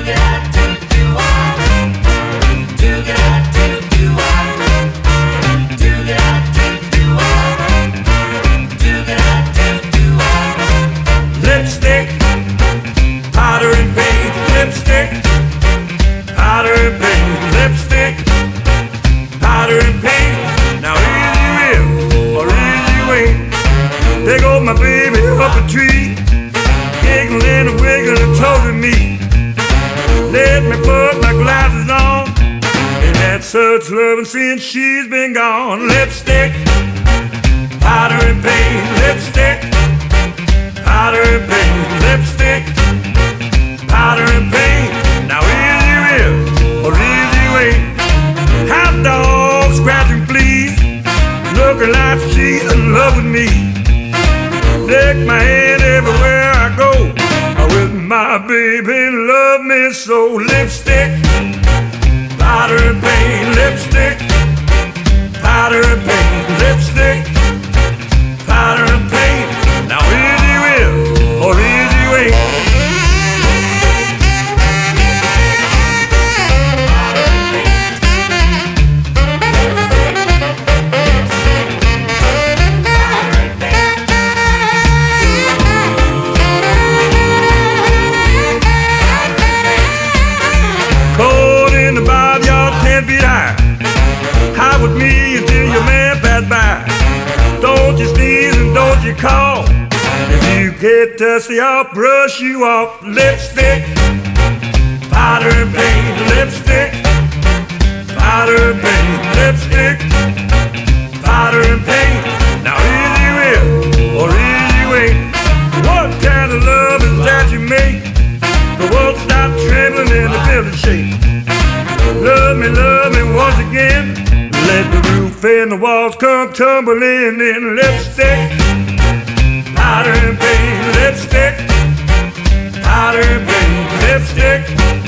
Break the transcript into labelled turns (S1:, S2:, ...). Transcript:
S1: Lipstick, powder and paint. Lipstick, powder and paint. Lipstick, powder and paint. Now easy will or easy wait. There goes my baby up a tree, giggling and wiggling and toting me. Let me put my glasses on, and that's such loving since she's been gone. Lipstick, powder and paint. Lipstick, powder and paint. Lipstick, powder and paint. Now easy will or easy wait. Hot dogs scratching fleas, looking like she's in love with me. Lick my hand everywhere I go, with my baby love me so. Lipstick, powder and paint. Lipstick, powder and paint. Lipstick, powder and paint. Now easy will or easy wait. Cold in the backyard, 10 feet high. Hide with me until your man pass by. Don't you sneeze and don't you cough. If you get dusty, I'll brush you off. Lipstick, powder and paint. Lipstick, powder and paint. Lipstick, powder and paint. Now easy will or easy wait. What kind of love is that you make? The world stop trembling and the building shake. Love me once again. Let the roof and the walls come tumbling in. Lipstick, powder and paint. Lipstick, powder and paint. Lipstick,